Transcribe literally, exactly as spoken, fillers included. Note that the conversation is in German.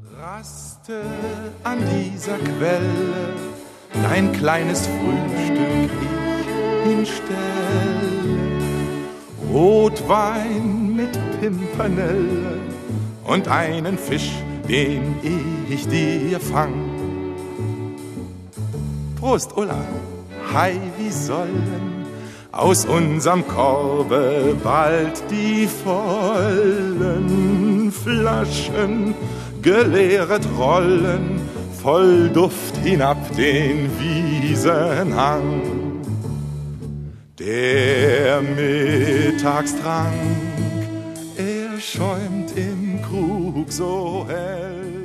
Raste an dieser Quelle, dein kleines Frühstück ich hinstelle. Rotwein mit Pimpernelle und einen Fisch, den ich dir fang. Prost, Ulla! Hei, wie sollen aus unserem Korbe bald die vollen Flaschen geleert rollen, voll Duft hinab den Wiesenhang. Der Mittagstrank, er schäumt im Krug so hell,